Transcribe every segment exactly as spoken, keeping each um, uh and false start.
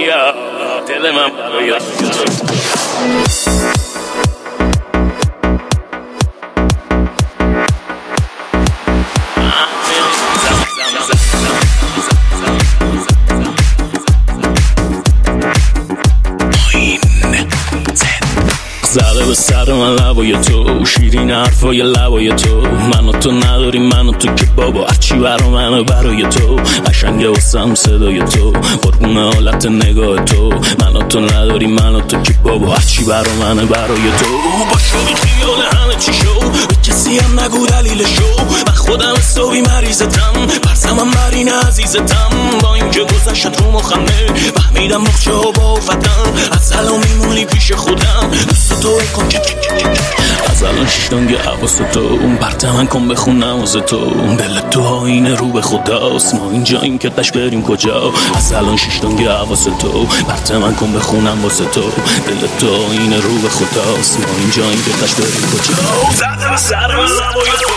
بیا دل من برای زده به سر من لبای تو شیرین حرفای لبای تو من و تو نداریم من و تو که بابا هرچی برا منه برای تو قشنگه واسم صدای تو قربون حالت نگاه تو من و تو نداریم من و تو که بابا هرچی برا منه برای تو باشو بی خیال همه چی شو به کسی هم نگو دلیلشو من خودم حسابی مریضتم برزمم برین عزیزتم با اینکه گذشت رو مخمه فهمیدم مخچه ها با افتم از الان میمونی پیش خودم دوست تو کن از الان شیشتانگه حواس تو اون برته من کن بخون نماز تو دل تو آینه رو به خداست ما اینجا این که تش بریم کجا از الان شیشتانگه حواس تو برته من کن بخونم واسه تو دل تو آینه رو به خداست ما اینجا این که تش بریم کجا زده به سر من لبای تو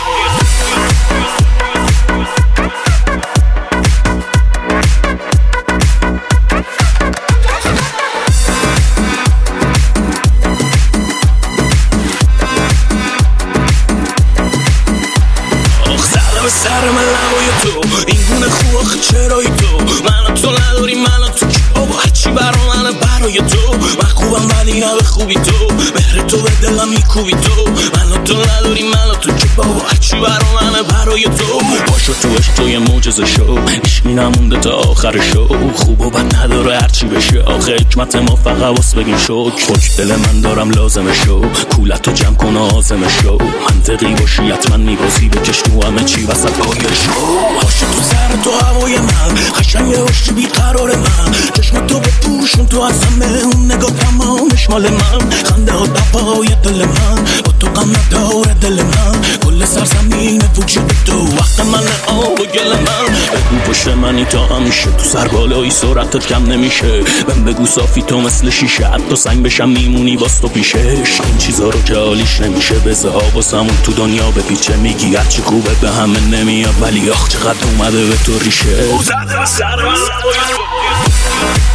سر من لبای تو این گونه خواه چرای تو من تو نداری من تو که بابا هرچی برا منه برای تو من خوبم ولی نه به خوبی تو مهر تو به دلم میکوبی تو من تو نداری من تو که بابا هرچی برا منه برای تو باشو تو عشق تو یه معجزه شو عشقی نمونده تا آخر شو خوب و بد نداره هرچی بشه آخه حکمت ما فقط واس بگیم شو خوش دل من دارم لازمه شو کولتو جمع کن و آزمه شو منطقی باشی حتما میبازی بکش تو همه چی وسط پایش باشو تو سر تو هوای من قشنگه باشی بیقرار من چشم تو بپوشون تو از همه اون نگاه تمامش مال من خنده ها دپای دل من با تو غم نداره دل من کل سرزمین وجود تو وقت من آب و گل من بگو پشت منی تا همیشه تو سر بالایی سرعتت کم نمیشه بهم بگو صافی تو مثل شیشه حتی سنگ بشم میمونی باز تو پیشش این چیزا رو که حالیش نمیشه بزه ها واسمون تو دنیا بپیچه میگی هرچی خوبه به همه نمیاد ولی آخ چقدر اومده به تو ریشه زده به سر من